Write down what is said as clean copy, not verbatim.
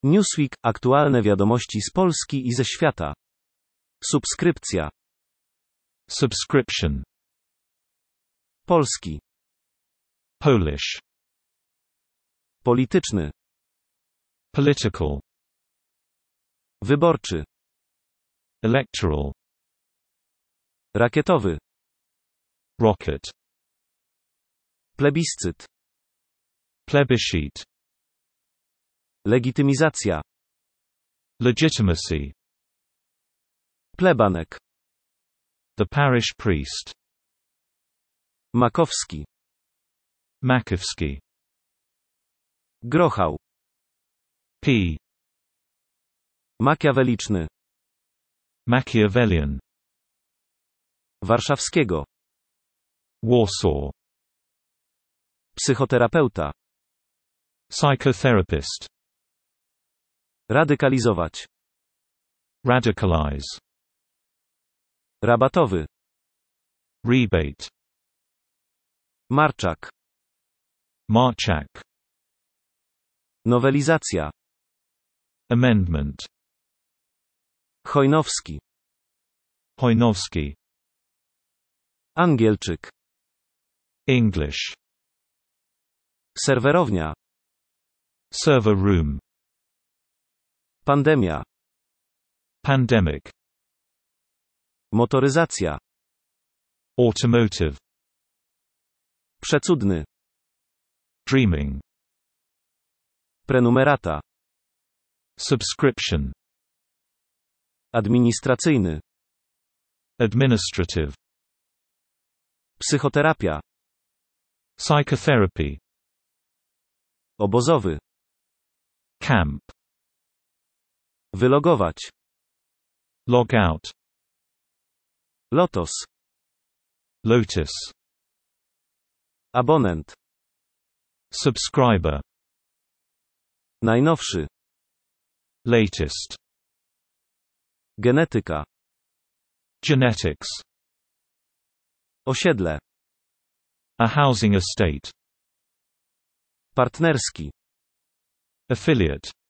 Newsweek, aktualne wiadomości z Polski i ze świata. Subskrypcja. Subscription. Polski. Polish. Polityczny. Political. Wyborczy. Electoral. Rakietowy. Rocket. Plebiscyt. Plebiscite. Legitymizacja. Legitimacy. Plebanek. The parish priest. Makowski. Makowski. Grochał. P. Makiaweliczny. Machiavellian. Warszawskiego. Warsaw. Psychoterapeuta. Psychotherapist. Radykalizować. Radicalize. Rabatowy. Rebate. Marczak. Marchak. Nowelizacja. Amendment. Chojnowski. Chojnowski. Angielczyk. English. Serwerownia. Server room. Pandemia. Pandemic. Motoryzacja. Automotive. Przecudny. Dreaming. Prenumerata. Subscription. Administracyjny. Administrative. Psychoterapia. Psychotherapy. Obozowy. Camp. Wylogować. Log out. Lotos. Lotus. Abonent. Subscriber. Najnowszy. Latest. Genetyka. Genetics. Osiedle. A housing estate. Partnerski. Affiliate.